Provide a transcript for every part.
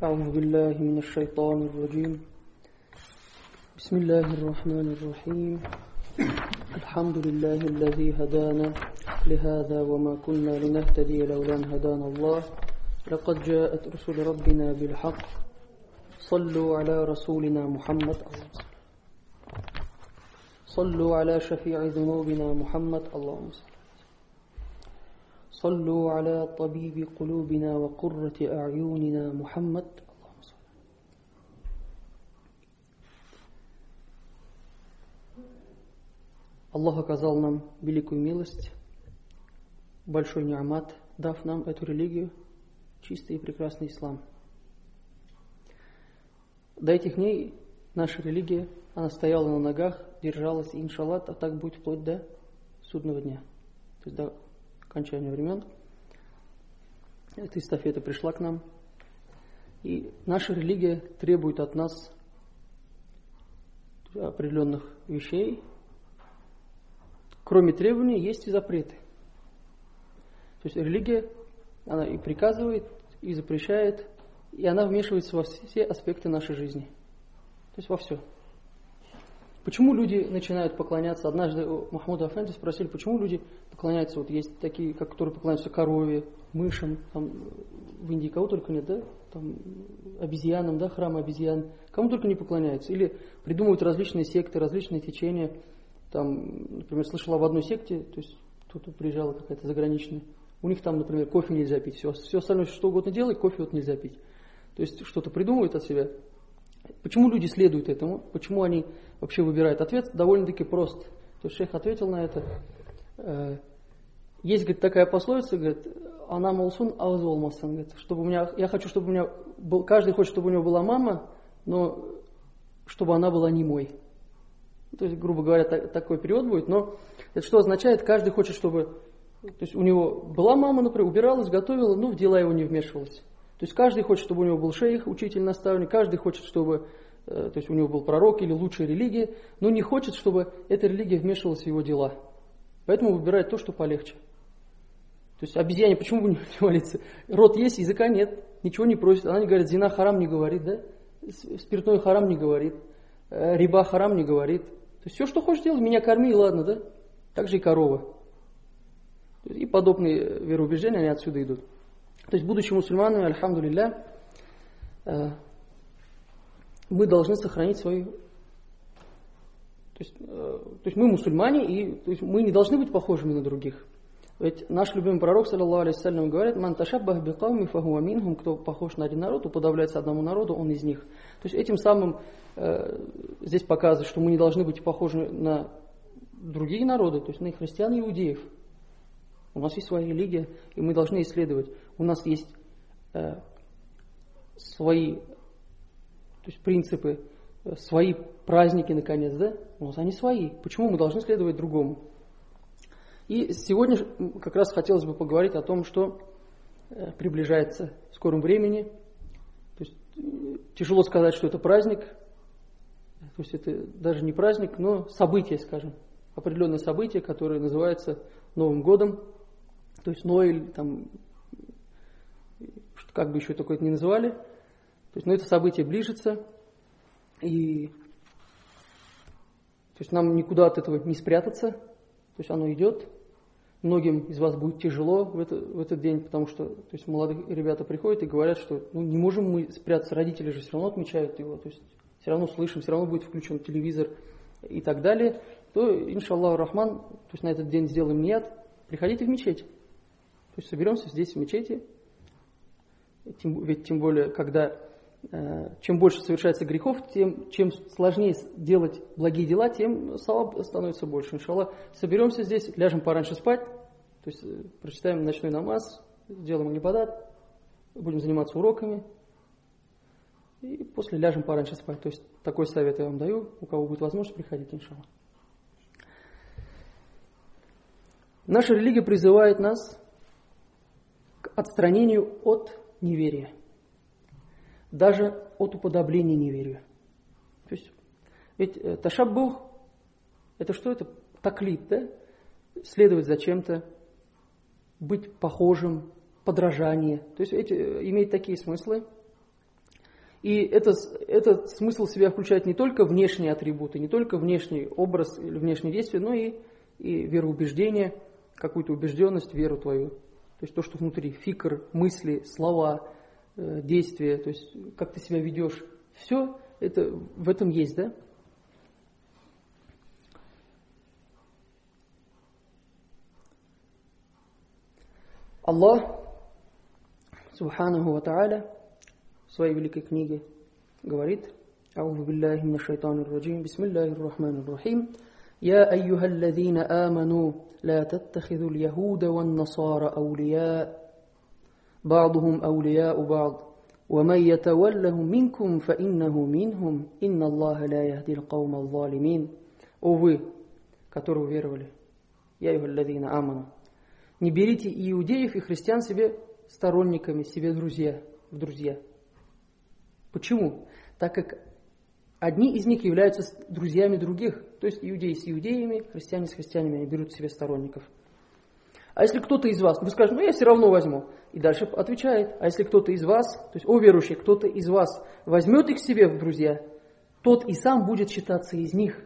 أعوذ بالله من الشيطان الرجيم بسم الله الرحمن الرحيم الحمد لله الذي هدانا لهذا وما كنا لنهتدي لولا أن هدانا الله لقد جاءت رسل ربنا بالحق صلوا على رسولنا محمد صلوا على شفيع ذنوبنا محمد اللهم صلوا على طبيب قلوبنا وقرة أعيننا محمد اللهم صل. Аллах оказал нам великую милость, большой ни'мат, дав нам эту религию, чистый и прекрасный ислам. До этих дней наша религия, она стояла на ногах, держалась, и иншаллах, а так будет вплоть до судного дня. То есть до окончания времен. Эта эстафета пришла к нам. И наша религия требует от нас определенных вещей. Кроме требований, есть и запреты. То есть религия, она и приказывает, и запрещает, и она вмешивается во все аспекты нашей жизни. То есть во все. Почему люди начинают поклоняться? Однажды у Махмуда Афенди спросили, почему люди поклоняются, вот есть такие, которые поклоняются корове, мышам, там в Индии кого только нет, да? Там обезьянам, да, храмы обезьян, кому только не поклоняются. Или придумывают различные секты, различные течения. Там, например, слышал об одной секте, то есть кто-то приезжал какая-то заграничная, у них там, например, кофе нельзя пить, все остальное, что угодно делай, кофе вот нельзя пить. То есть что-то придумывают от себя. Почему люди следуют этому? Почему они вообще выбирают? Ответ довольно-таки прост. То есть шейх ответил на это. Есть, говорит, такая пословица, говорит, она молсун аузолмасан, говорит, чтобы у меня, я хочу, чтобы у меня был, каждый хочет, чтобы у него была мама, но чтобы она была немой. То есть, грубо говоря, такой перевод будет, но это что означает? Каждый хочет, чтобы, то есть у него была мама, например, убиралась, готовила, но в дела его не вмешивалась. То есть каждый хочет, чтобы у него был шейх, учитель, наставник, каждый хочет, чтобы то есть у него был пророк или лучшая религия, но не хочет, чтобы эта религия вмешивалась в его дела. Поэтому выбирает то, что полегче. То есть обезьяне почему бы не молиться? Рот есть, языка нет, ничего не просит. Она не говорит, зина харам не говорит, да? Спиртной харам не говорит, риба харам не говорит. То есть все, что хочешь делать, меня корми, и ладно, да? Так же и корова. И подобные вероубеждения, они отсюда идут. То есть, будучи мусульманами, альхамдулилля, мы должны сохранить свою... То есть мы мусульмане, и то есть мы не должны быть похожими на других. Ведь наш любимый пророк, саллаллаху алейхи вассалям, говорит, «Ман ташаббах бикауми фахуа минхум», кто похож на один народ, уподобляется одному народу, он из них. То есть этим самым здесь показывает, что мы не должны быть похожи на другие народы, то есть на христиан и иудеев. У нас есть своя религия, и мы должны исследовать. У нас есть свои, то есть принципы, свои праздники, наконец, да? У нас они свои. Почему мы должны следовать другому? И сегодня как раз хотелось бы поговорить о том, что приближается в скором времени. То есть тяжело сказать, что это праздник. То есть это даже не праздник, но событие, скажем. Определенное событие, которое называется Новым годом. То есть Ноэль, там, как бы еще такое это ни называли. То есть, но это событие ближется. И то есть нам никуда от этого не спрятаться. То есть оно идет. Многим из вас будет тяжело в этот день, потому что то есть молодые ребята приходят и говорят, что не можем мы спрятаться, родители же все равно отмечают его, то есть все равно слышим, все равно будет включен телевизор и так далее. То, иншаллаху рахман, то есть на этот день сделаем ният, приходите в мечеть. То есть соберемся здесь в мечети. Ведь тем более, когда чем больше совершается грехов, чем сложнее делать благие дела, тем саваб становится больше. Иншаллах, соберемся здесь, ляжем пораньше спать, то есть прочитаем ночной намаз, сделаем ибадат, будем заниматься уроками, и после ляжем пораньше спать. То есть такой совет я вам даю, у кого будет возможность, приходите, иншаллах. Наша религия призывает нас к отстранению от неверия. Даже от уподобления неверию. То есть, ведь ташаббух, это что это? Таклид, да? Следовать за чем-то, быть похожим, подражание. То есть, имеет такие смыслы. И этот смысл в себя включает не только внешние атрибуты, не только внешний образ или внешнее действие, но и вероубеждение, какую-то убежденность, веру твою. То есть то, что внутри, фикр, мысли, слова, действия, то есть как ты себя ведешь, все это в этом есть, да? Аллах, субханаху ва тааля, в своей великой книге говорит: «Аузу биллахи минаш шайтанир раджим, бисмиллахир рахманир рахим, я айюхаллазина аману, ла таттахидул яхуда ван насара аулия, ба'духум аулияу ба'д, ва ман ятаваллахум минкум, фа иннаху минхум, инна Аллаха ла яхдил каума аль-залимин». О вы, которые уверовали, я айюхаллазина аману, не берите иудеев и христиан себе сторонниками, себе в друзья. Почему? Так как одни из них являются друзьями других. То есть иудеи с иудеями, христиане с христианами, они берут себе сторонников. А если кто-то из вас, вы скажете, я все равно возьму. И дальше отвечает, а если кто-то из вас, то есть, о верующие, кто-то из вас возьмет их себе в друзья, тот и сам будет считаться из них.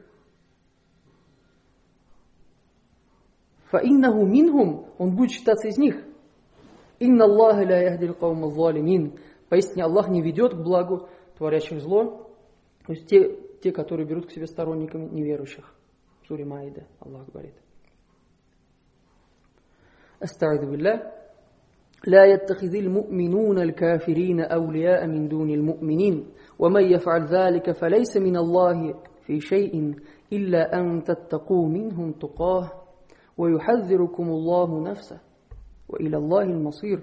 Фаиннаху минхум, он будет считаться из них. Инна Аллаха ля яхдил каума аль-залимин. Поистине Аллах не ведет к благу творящих зло, то есть те, которые берут к себе сторонниками неверующих. В суре Маида Аллах говорит. Аста'иду биллах. لا يتخذ المؤمنون الكافرين أولياء من دون المؤمنين ومن يفعل ذلك فليس من الله في شيء إلا أن تتقوا منهم تقاه ويحذركم الله نفسه وإلى الله المصير.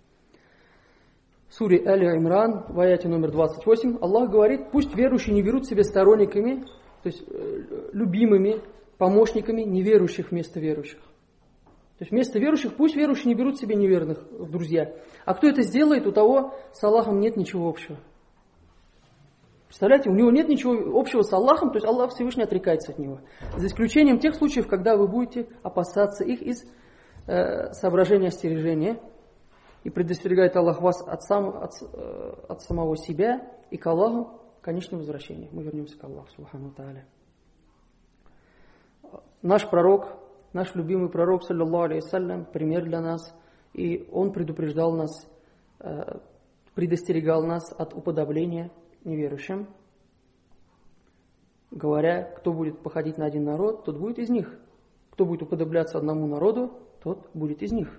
В суре Али-Имран, в аяте номер 28, Аллах говорит, пусть верующие не берут себе сторонниками, то есть любимыми, помощниками неверующих вместо верующих. То есть вместо верующих пусть верующие не берут себе неверных в друзья. А кто это сделает, у того с Аллахом нет ничего общего. Представляете, у него нет ничего общего с Аллахом, то есть Аллах Всевышний отрекается от него. За исключением тех случаев, когда вы будете опасаться их из соображения остережения. И предостерегает Аллах вас от самого себя и к Аллаху конечного возвращения. Мы вернемся к Аллаху, субхану тааля. Наш пророк, наш любимый пророк, саллаллаху алейхи саллям, пример для нас. И он предупреждал нас, предостерегал нас от уподобления неверующим, говоря, кто будет походить на один народ, тот будет из них. Кто будет уподобляться одному народу, тот будет из них.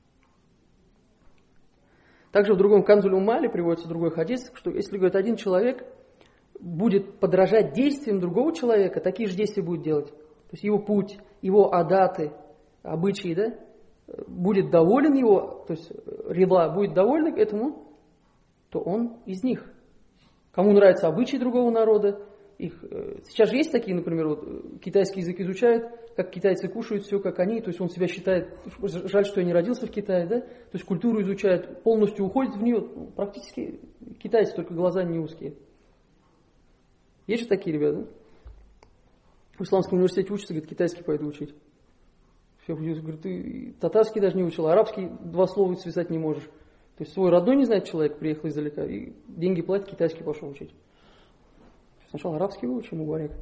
Также в другом Канзуль Уммале приводится другой хадис, что если, говорит, один человек будет подражать действиям другого человека, такие же действия будет делать. То есть его путь, его адаты, обычаи, да, будет доволен его, то есть рида будет доволен этому, то он из них. Кому нравятся обычаи другого народа, сейчас же есть такие, например, вот, китайский язык изучают, как китайцы кушают, все как они, то есть он себя считает, жаль, что я не родился в Китае, да, то есть культуру изучает, полностью уходит в нее, практически китайцы, только глаза не узкие. Есть же такие ребята, да? В исламском университете учатся, говорит, китайский пойду учить. Все, говорит, ты татарский даже не учил, арабский 2 слова связать не можешь. То есть свой родной не знает человек, приехал издалека, и деньги платит, китайский пошел учить. Сначала арабский выучил, ему говорят.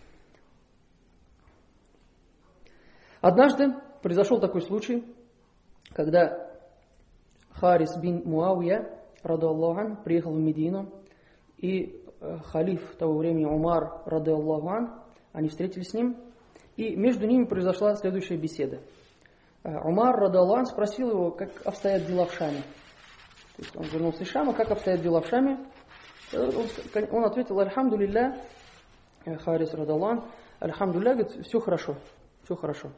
Однажды произошел такой случай, когда Харис бин Муавия, ради Аллаху ан, приехал в Медину, и халиф того времени Умар, ради Аллаху ан, они встретились с ним, и между ними произошла следующая беседа. Умар, ради Аллаху ан, спросил его, как обстоят дела в Шаме. То есть он вернулся из Шама, как обстоят дела в Шаме. Он ответил, альхамду лилля, Харис, ради Аллаху ан, альхамду лилля, говорит, все хорошо, все хорошо.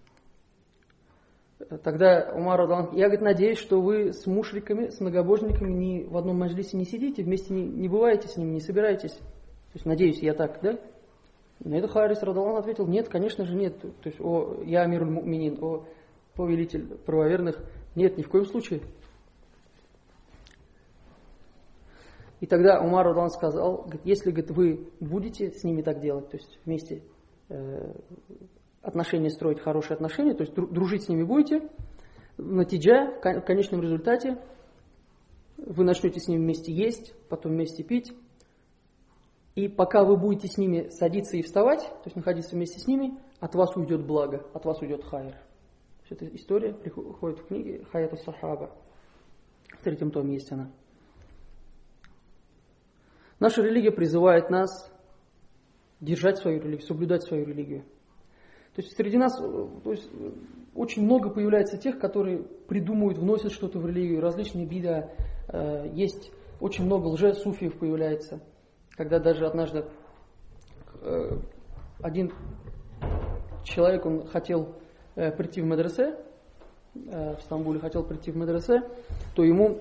Тогда Умар, я, говорит, надеюсь, что вы с мушриками, с многобожниками ни в одном маджлисе не сидите, вместе не бываете с ними, не собираетесь. То есть, надеюсь, я так, да? На это Харис радаллаху ответил, нет, конечно же нет. То есть, о, я амируль му'минин, о, повелитель правоверных, нет, ни в коем случае. И тогда Умар радаллаху сказал, говорит, если, говорит, вы будете с ними так делать, то есть вместе отношения строить, хорошие отношения, то есть дружить с ними будете, натиджа, в конечном результате, вы начнете с ними вместе есть, потом вместе пить. И пока вы будете с ними садиться и вставать, то есть находиться вместе с ними, от вас уйдет благо, от вас уйдет хайр. Эта история приходит в книге Хаят ас-Сахаба. В 3 томе есть она. Наша религия призывает нас держать свою религию, соблюдать свою религию. То есть среди нас очень много появляется тех, которые придумывают, вносят что-то в религию, различные бида. Есть очень много лже-суфиев появляется. Когда даже однажды один человек, он хотел прийти в медресе, в Стамбуле хотел прийти в медресе, то ему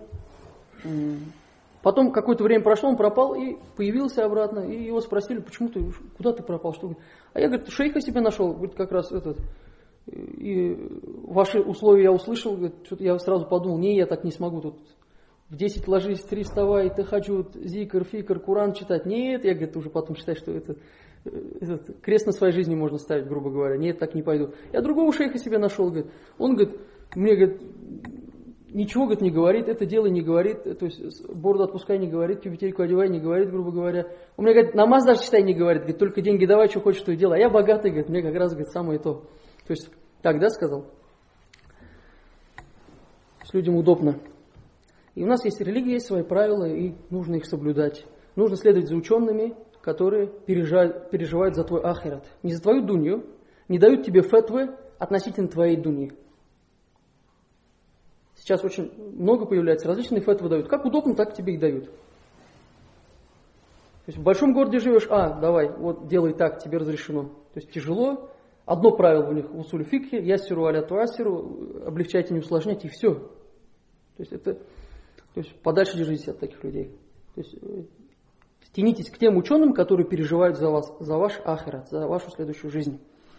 потом какое-то время прошло, он пропал и появился обратно, и его спросили, почему ты, куда ты пропал, что? А я, говорит, шейха себе нашел, говорит, как раз этот, и ваши условия я услышал, говорит, что-то я сразу подумал, не, я так не смогу тут. В 10 ложись, 3 вставай, тахаджуд, зикр, фикр, Куран читать. Нет, я, говорит, уже потом считаю, что это крест на своей жизни можно ставить, грубо говоря. Нет, так не пойду. Я другого шейха себе нашел, говорит. Он, говорит, мне, говорит, ничего, говорит, не говорит, это дело не говорит, то есть бороду отпускай не говорит, тюбетельку одевай не говорит, грубо говоря. Он мне, говорит, намаз даже читай не говорит, говорит, только деньги давай, что хочешь, то и делай. А я богатый, говорит, мне как раз, говорит, самое то. То есть, так, да, сказал? С людям удобно. И у нас есть религия, есть свои правила, и нужно их соблюдать. Нужно следовать за учеными, которые переживают за твой ахират. Не за твою дунью, не дают тебе фетвы относительно твоей дуньи. Сейчас очень много появляется, различные фетвы дают. Как удобно, так тебе и дают. То есть в большом городе живешь, давай, вот делай так, тебе разрешено. То есть тяжело. Одно правило у них в усуль фикхе, яссиру аля туассиру, облегчайте, не усложняйте, и все. То есть подальше держитесь от таких людей. То есть тянитесь к тем ученым, которые переживают за вас, за ваш ахират, за вашу следующую жизнь.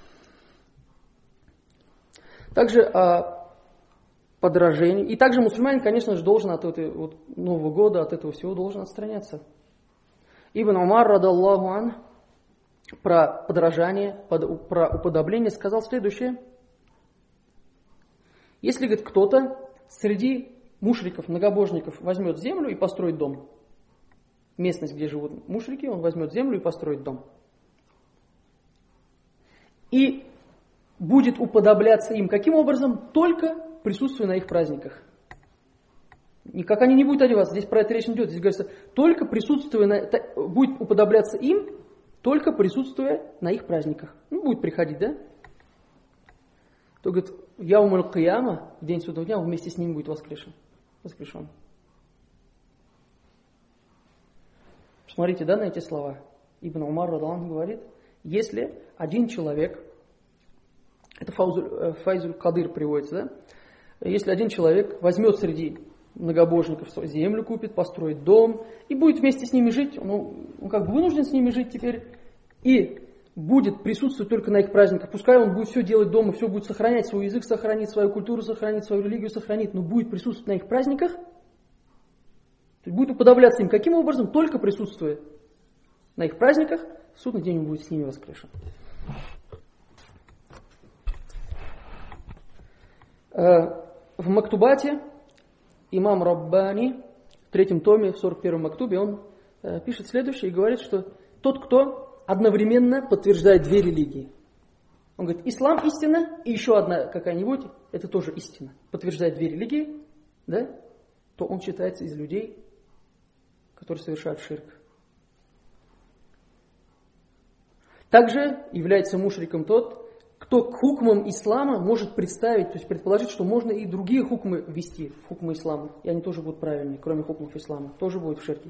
Также о подражении. И также мусульманин, конечно же, должен от этого Нового года, от этого всего должен отстраняться. Ибн Умар, радаллаху ан, про подражание, про уподобление сказал следующее. Если, говорит, кто-то среди мушриков, многобожников возьмет землю и построит дом. Местность, где живут мушрики, он возьмет землю и построит дом. И будет уподобляться им каким образом? Только присутствуя на их праздниках. Никак они не будут одеваться, здесь про это речь не идет. Здесь говорится, только присутствуя будет уподобляться им, только присутствуя на их праздниках. Будет приходить, да? То, говорит, Яум аль-Кияма, в день судного дня, он вместе с ним будет воскрешен. Посмотрите, да, на эти слова. Ибн Умар радаллаху говорит, если один человек, это Файзуль Кадыр приводится, да? Если один человек возьмет среди многобожников землю, купит, построит дом и будет вместе с ними жить, он как бы вынужден с ними жить теперь, и будет присутствовать только на их праздниках. Пускай он будет все делать дома, все будет сохранять, свой язык сохранить, свою культуру сохранить, свою религию сохранить, но будет присутствовать на их праздниках, то есть будет уподобляться им. Каким образом? Только присутствуя на их праздниках, в судный день он будет с ними воскрешен. В Мактубате имам Раббани в 3 томе, в 41 Мактубе, он пишет следующее и говорит, что тот, кто одновременно подтверждает 2 религии. Он говорит, ислам истина, и еще одна какая-нибудь, это тоже истина. Подтверждает 2 религии, да, то он считается из людей, которые совершают ширк. Также является мушриком тот, кто к хукмам ислама может представить, то есть предположить, что можно и другие хукмы ввести в хукмы ислама, и они тоже будут правильные, кроме хукмов ислама, тоже будут в ширке.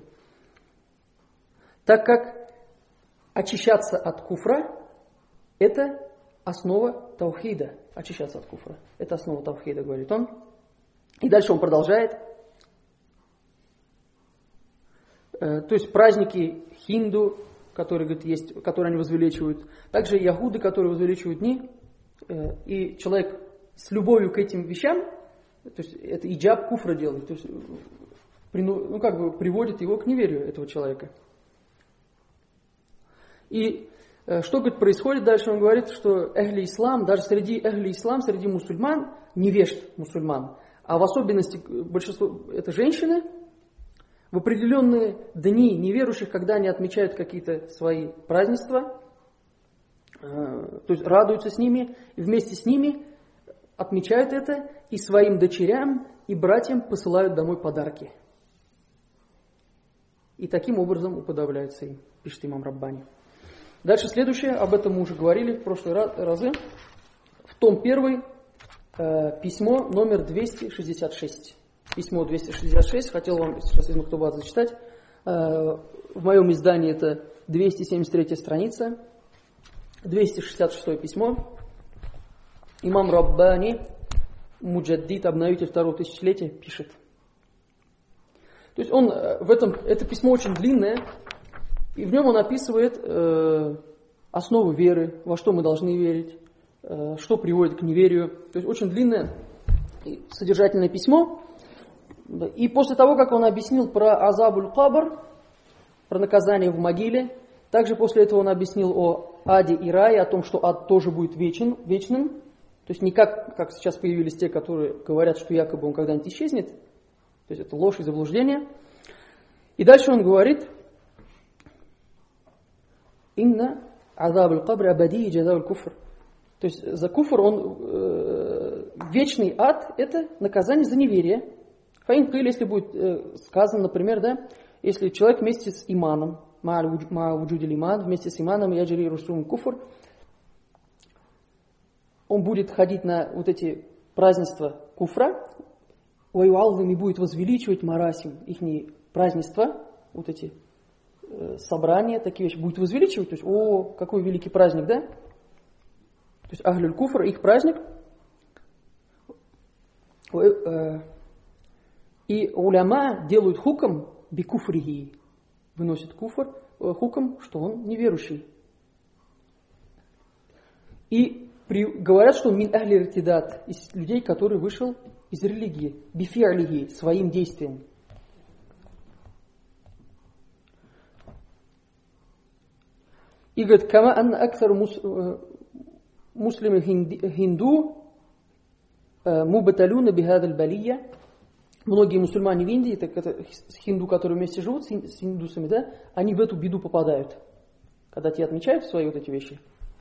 Так как очищаться от куфра – это основа таухида. Очищаться от куфра – это основа таухида, говорит он. И дальше он продолжает. То есть праздники хинду, которые, говорит, есть, которые они возвеличивают. Также яхуды, которые возвеличивают дни. И человек с любовью к этим вещам, то есть это иджаб куфра делает, то есть приводит его к неверию этого человека. И что, говорит, происходит дальше? Он говорит, что эхли-ислам, даже среди эхли-ислам, среди мусульман, невежд мусульман, а в особенности большинство это женщины, в определенные дни неверующих, когда они отмечают какие-то свои празднества, то есть радуются с ними, и вместе с ними отмечают это, и своим дочерям и братьям посылают домой подарки. И таким образом уподобляются им, пишет имам Раббани. Дальше следующее, об этом мы уже говорили в прошлые разы. В том 1, письмо номер 266. Письмо 266, хотел вам сейчас из Мактубат зачитать. В моем издании это 273 страница, 266 письмо. Имам Раббани, Муджаддид, обновитель второго тысячелетия, пишет. То есть он это письмо очень длинное, и в нем он описывает основы веры, во что мы должны верить, что приводит к неверию. То есть очень длинное и содержательное письмо. И после того, как он объяснил про азабуль кабр, про наказание в могиле, также после этого он объяснил о аде и рае, о том, что ад тоже будет вечным. То есть не как сейчас появились те, которые говорят, что якобы он когда-нибудь исчезнет. То есть это ложь и заблуждение. И дальше он говорит: «Инна азабуль кабр абади и джазабуль куфр». То есть за куфр вечный ад – это наказание за неверие. Фаин кыль, если будет сказано, например, да, если человек вместе с иманом, вместе с иманом, яджри русум куфр, он будет ходить на вот эти празднества куфра, и будет возвеличивать марасим, их празднества, вот эти собрания, такие вещи, будет возвеличивать, то есть, о, какой великий праздник, да? То есть ахлюль куфр, их праздник. И уляма делают хуком бикуфрихи, выносят хуком, что он неверующий. И говорят, что он мин ахли ртидат, из людей, который вышел из религии, бифиалихи, своим действием. И говорит, кама анна аксар муслимы хинду мубаталюна бихадаль балия. Многие мусульмане в Индии, это хинду, которые вместе живут с индусами, да, они в эту беду попадают, когда те отмечают свои вот эти вещи.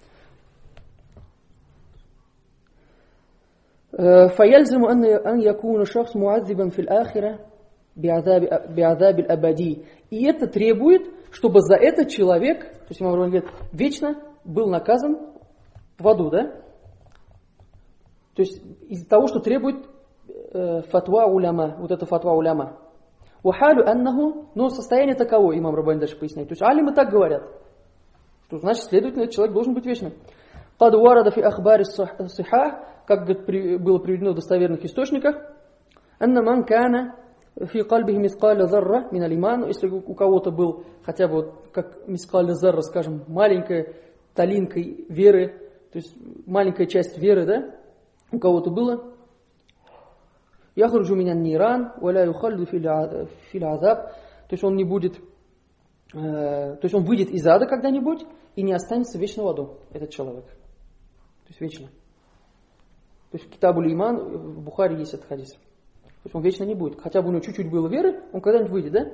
فيلزم أن يكون شخص معذبا في الآخرة بعذاب الأبدي. И это требует, чтобы за это человек, то есть имам говорит, вечно был наказан в аду, да? То есть из-за того, что требует фатва уляма, вот это фатва уляма. Ухалю аннаху, но состояние таково, имам Раббани дальше поясняет. То есть алимы так говорят, что значит, следовательно, этот человек должен быть вечным. Кад варада фи ахбари сихах, как было приведено в достоверных источниках, анна ман кана фи кальбихи мискаля зарра мин алиман, если у кого-то был хотя бы вот, как мискаля зарра, скажем, маленькая талинка веры, то есть маленькая часть веры, да, у кого-то было, яхруджу меня ниран, валя юхальду фил азаб, то есть он не будет, то есть он выйдет из ада когда-нибудь и не останется вечно в аду, этот человек. То есть вечно. То есть в Китабуль Иман, в Бухари есть этот хадис. То есть он вечно не будет. Хотя бы у него чуть-чуть было веры, он когда-нибудь выйдет, да?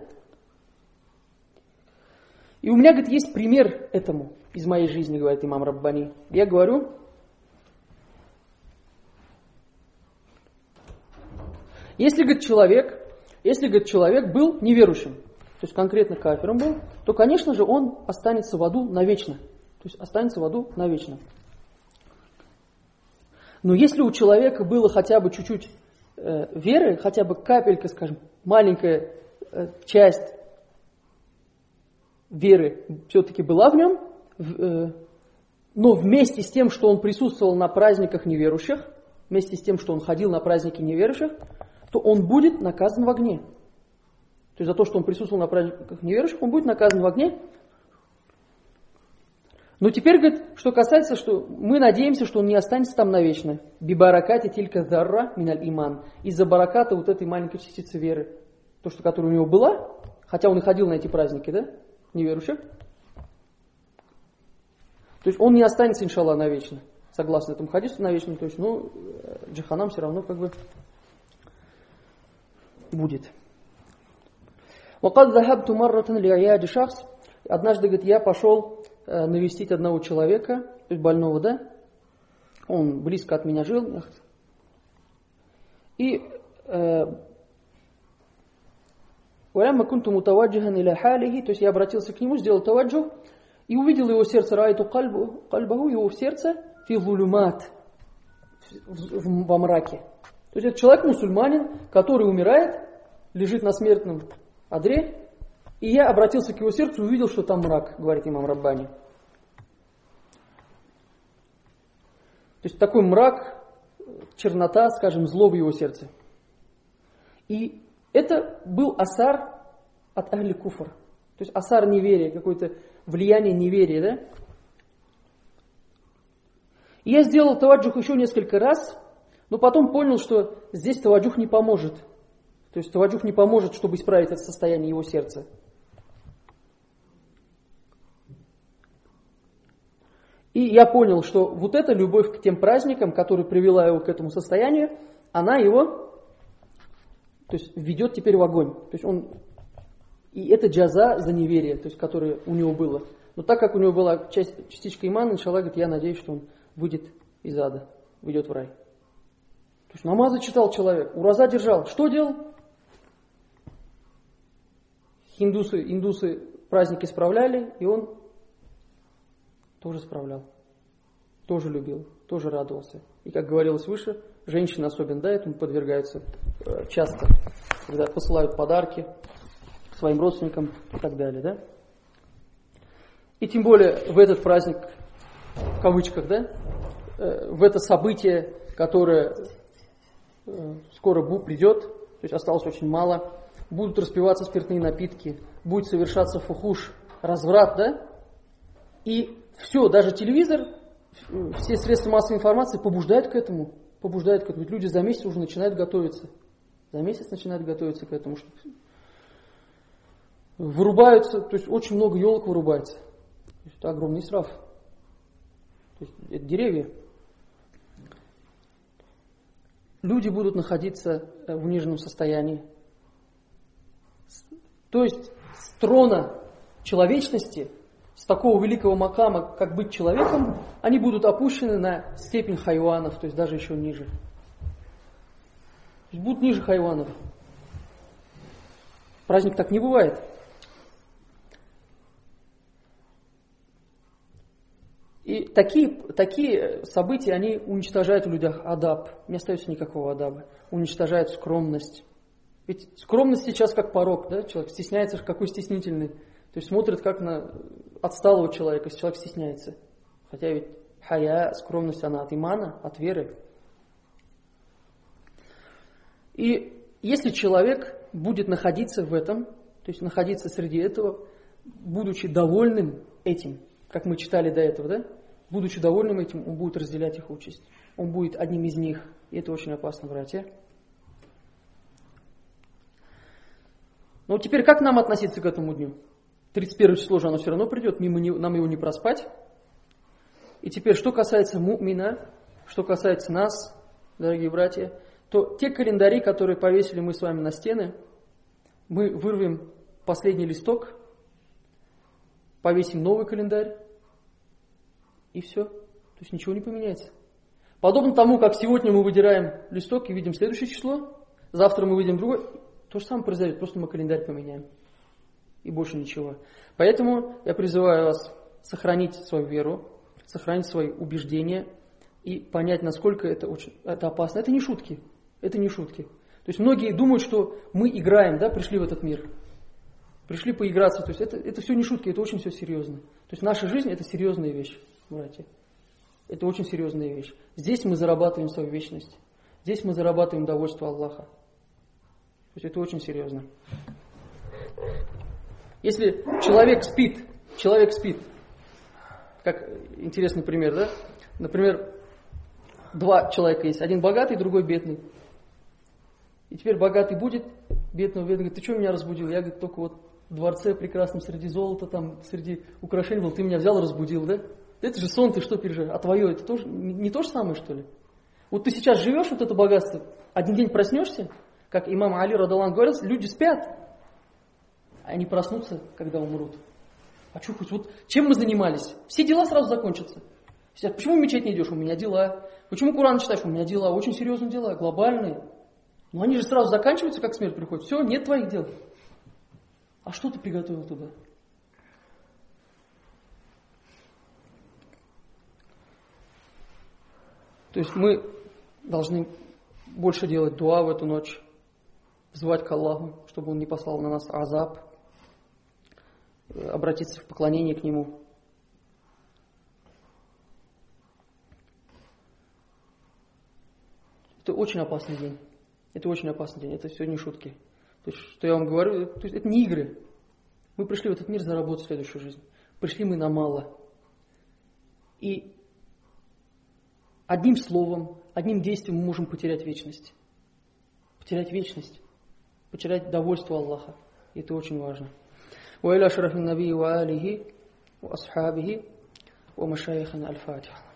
И у меня, говорит, есть пример этому из моей жизни, говорит имам Раббани. Я говорю, если, говорит, человек был неверующим, то есть конкретно кафиром был, то, конечно же, он останется в аду навечно. То есть останется в аду навечно. Но если у человека было хотя бы чуть-чуть веры, хотя бы капелька, скажем, маленькая часть веры все-таки была в нем, но вместе с тем, что он присутствовал на праздниках неверующих, вместе с тем, что он ходил на праздники неверующих, то он будет наказан в огне. То есть за то, что он присутствовал на праздниках неверующих, он будет наказан в огне. Но теперь, говорит, что касается, что мы надеемся, что он не останется там навечно. Бибаракати тилька зарра миналь иман. Из-за бараката вот этой маленькой частицы веры. То, что которая у него была, хотя он и ходил на эти праздники, да, неверующих. То есть он не останется, иншаллах, навечно. Согласно этому хадису, навечно. То есть, джаханам все равно как бы будет. وَقَدْ ذَهَبْتُ مَرَّةً لِعِيَادِ شَخْص. Однажды, говорит, я пошел навестить одного человека, то есть больного, да? Он близко от меня жил. И وَلَمَّا كُنْتُ مُتَوَجِّهًا إِلَى حَالِهِ, то есть я обратился к нему, сделал таваджух, и увидел его сердце, раайту кальбаху, его в сердце, фи зулюмат, во мраке. То есть это человек мусульманин, который умирает, лежит на смертном одре, и я обратился к его сердцу и увидел, что там мрак, говорит имам Раббани. То есть такой мрак, чернота, скажем, зло в его сердце. И это был асар от ахли куфр. То есть асар неверия, какое-то влияние неверия, да? И я сделал таваджух еще несколько раз, но потом понял, что здесь таваджух не поможет. То есть таваджух не поможет, чтобы исправить это состояние его сердца. И я понял, что вот эта любовь к тем праздникам, которая привела его к этому состоянию, она его, то есть, ведет теперь в огонь. То есть он, и это джаза за неверие, то есть, которое у него было. Но так как у него была частичка имана, иншаллах, говорит, я надеюсь, что он выйдет из ада, выйдет в рай. То есть намазы читал человек, ураза держал. Что делал? Индусы праздники справляли, и он тоже справлял, тоже любил, тоже радовался. И как говорилось выше, женщины особенно, да, этому подвергаются часто, когда посылают подарки своим родственникам и так далее, да. И тем более в этот праздник, в кавычках, да, в это событие, которое скоро придет, то есть осталось очень мало, будут распиваться спиртные напитки, будет совершаться фухуш, разврат, да, и все, даже телевизор, все средства массовой информации побуждают к этому. Ведь люди за месяц уже начинают готовиться. За месяц начинают готовиться к этому. Что вырубаются, то есть очень много елок вырубается. То есть это огромный исраф. То есть это деревья. Люди будут находиться в униженном состоянии. То есть с трона человечности, с такого великого макама, как быть человеком, они будут опущены на степень хайванов, то есть даже еще ниже. То есть будут ниже хайванов. Праздник так не бывает. И такие события, они уничтожают в людях адаб. Не остается никакого адаба. Уничтожают скромность. Ведь скромность сейчас как порок, да? Человек стесняется, какой стеснительный. То есть смотрит как на отсталого человека, если человек стесняется. Хотя ведь хая, скромность, она от имана, от веры. И если человек будет находиться в этом, то есть находиться среди этого, будучи довольным этим, как мы читали до этого, да? Будучи довольным этим, он будет разделять их участь. Он будет одним из них. И это очень опасно, братья. Но теперь как нам относиться к этому дню? 31 число же оно все равно придет, нам его не проспать. И теперь, что касается му'мина, что касается нас, дорогие братья, то те календари, которые повесили мы с вами на стены, мы вырвем последний листок, повесим новый календарь, и все. То есть ничего не поменяется. Подобно тому, как сегодня мы выдираем листок и видим следующее число, завтра мы видим другое, то же самое произойдет, просто мы календарь поменяем. И больше ничего. Поэтому я призываю вас сохранить свою веру, сохранить свои убеждения и понять, насколько это опасно. Это не шутки. Это не шутки. То есть многие думают, что мы играем, да, пришли в этот мир. Пришли поиграться. То есть это все не шутки, это очень все серьезно. То есть наша жизнь это серьезная вещь, братья. Это очень серьезная вещь. Здесь мы зарабатываем свою вечность. Здесь мы зарабатываем довольство Аллаха. То есть это очень серьезно. Если человек спит, как интересный пример, да? Например, два человека есть, один богатый, другой бедный. И теперь богатый будет, бедный говорит, ты что меня разбудил? Я, говорит, только вот в дворце прекрасном, среди золота, там, среди украшений был, ты меня взял и разбудил, да? Это же сон, ты что переживаешь? А твое, это тоже не то же самое, что ли? Вот ты сейчас живешь, вот это богатство, один день проснешься, как имам Али радаллаху анху говорил, люди спят. они проснутся, когда умрут. Очухаются. Вот чем мы занимались? Все дела сразу закончатся. Сидят, почему в мечеть не идешь? У меня дела. Почему Куран читаешь? У меня дела. Очень серьезные дела, глобальные. Но они же сразу заканчиваются, как смерть приходит. Все, нет твоих дел. А что ты приготовил туда? То есть мы должны больше делать дуа в эту ночь, взывать к Аллаху, чтобы Он не послал на нас азаб, обратиться в поклонение к Нему. Это очень опасный день. Это очень опасный день. Это все не шутки. То есть, что я вам говорю, то есть, это не игры. Мы пришли в этот мир заработать следующую жизнь. Пришли мы на мало. И одним словом, одним действием мы можем потерять вечность. Потерять вечность. Потерять довольство Аллаха. И это очень важно. وإلى شرف النبي وآله وأصحابه ومشايخنا الفاتحة.